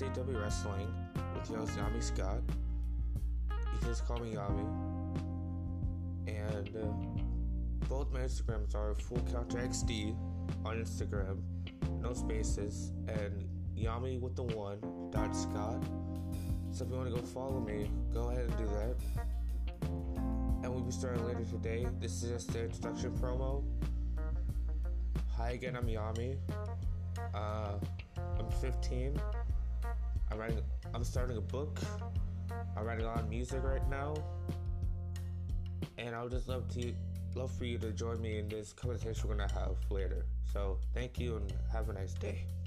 SAW Wrestling with your host Yami Scott. You can just call me Yami. And both my Instagrams are FullCounterXD on Instagram, no spaces, and Yami with the one .Scott. So if you want to go follow me, go ahead and do that. And we'll be starting later today. This is just the introduction promo. Hi again, I'm Yami. I'm 15. I'm starting a book. I'm writing on music right now. And I would just love for you to join me in this conversation we're gonna have later. So thank you and have a nice day.